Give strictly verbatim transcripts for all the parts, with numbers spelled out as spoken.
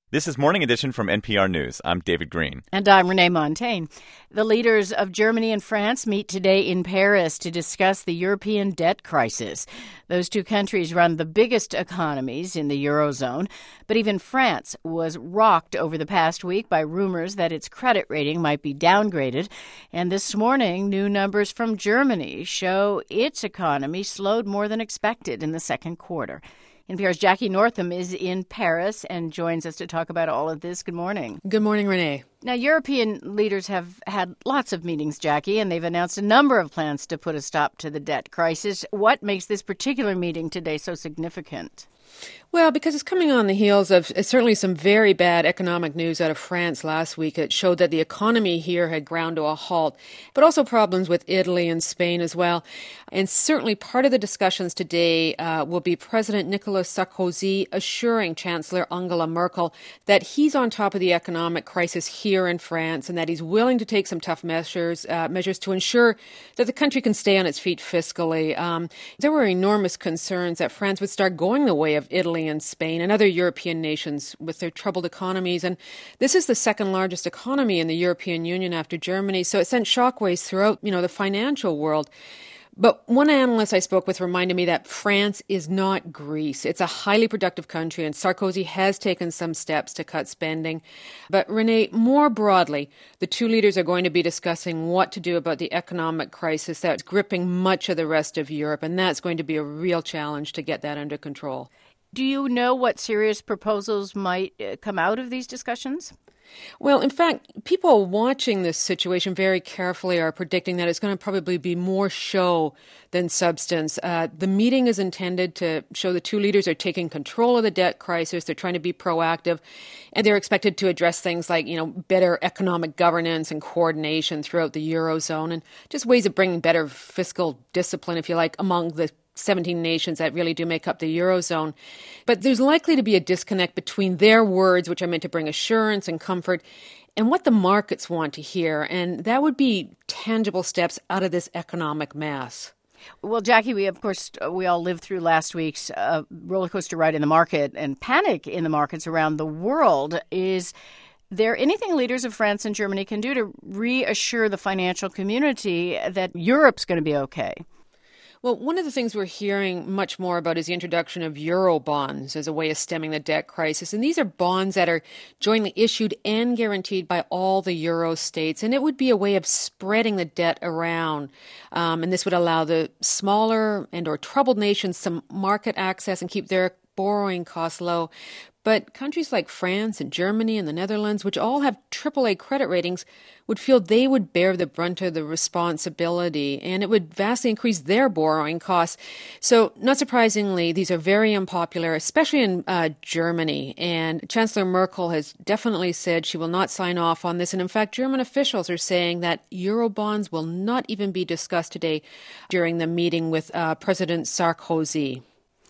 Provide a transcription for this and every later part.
This is Morning Edition from N P R News. I'm David Green. And I'm Renee Montagne. The leaders of Germany and France meet today in Paris to discuss the European debt crisis. Those two countries run the biggest economies in the Eurozone. But even France was rocked over the past week by rumors that its credit rating might be downgraded. And this morning, new numbers from Germany show its economy slowed more than expected in the second quarter. N P R's Jackie Northam is in Paris and joins us to talk about all of this. Good morning. Good morning, Renee. Now, European leaders have had lots of meetings, Jackie, and they've announced a number of plans to put a stop to the debt crisis. What makes this particular meeting today so significant? Well, because it's coming on the heels of uh, certainly some very bad economic news out of France last week. It showed that the economy here had ground to a halt, but also problems with Italy and Spain as well. And certainly part of the discussions today uh, will be President Nicolas Sarkozy assuring Chancellor Angela Merkel that he's on top of the economic crisis here in France and that he's willing to take some tough measures uh, measures to ensure that the country can stay on its feet fiscally. Um, there were enormous concerns that France would start going the way of Italy and Spain and other European nations with their troubled economies. And this is the second largest economy in the European Union after Germany. So it sent shockwaves throughout, you know, the financial world. But one analyst I spoke with reminded me that France is not Greece. It's a highly productive country, and Sarkozy has taken some steps to cut spending. But Renee, more broadly, the two leaders are going to be discussing what to do about the economic crisis that's gripping much of the rest of Europe, and that's going to be a real challenge to get that under control. Do you know what serious proposals might uh, come out of these discussions? Well, in fact, people watching this situation very carefully are predicting that it's going to probably be more show than substance. Uh, the meeting is intended to show the two leaders are taking control of the debt crisis. They're trying to be proactive, and they're expected to address things like, you know, better economic governance and coordination throughout the Eurozone and just ways of bringing better fiscal discipline, if you like, among the seventeen nations that really do make up the Eurozone. But there's likely to be a disconnect between their words, which are meant to bring assurance and comfort, and what the markets want to hear. And that would be tangible steps out of this economic mess. Well, Jackie, we, of course, we all lived through last week's uh, roller coaster ride in the market and panic in the markets around the world. Is there anything leaders of France and Germany can do to reassure the financial community that Europe's going to be okay? Well, one of the things we're hearing much more about is the introduction of euro bonds as a way of stemming the debt crisis. And these are bonds that are jointly issued and guaranteed by all the euro states. And it would be a way of spreading the debt around. Um, and this would allow the smaller and or troubled nations some market access and keep their borrowing costs low. But countries like France and Germany and the Netherlands, which all have triple A credit ratings, would feel they would bear the brunt of the responsibility, and it would vastly increase their borrowing costs. So, not surprisingly, these are very unpopular, especially in uh, Germany. And Chancellor Merkel has definitely said she will not sign off on this. And in fact, German officials are saying that Eurobonds will not even be discussed today during the meeting with uh, President Sarkozy.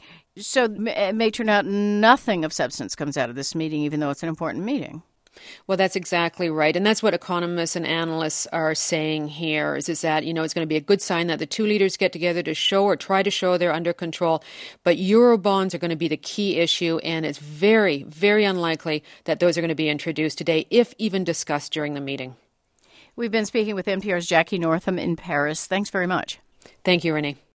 So it may turn out nothing of substance comes out of this meeting, even though it's an important meeting. Well, that's exactly right. And that's what economists and analysts are saying here is, is that, you know, it's going to be a good sign that the two leaders get together to show or try to show they're under control. But Eurobonds are going to be the key issue. And it's very, very unlikely that those are going to be introduced today, if even discussed during the meeting. We've been speaking with N P R's Jackie Northam in Paris. Thanks very much. Thank you, Renee.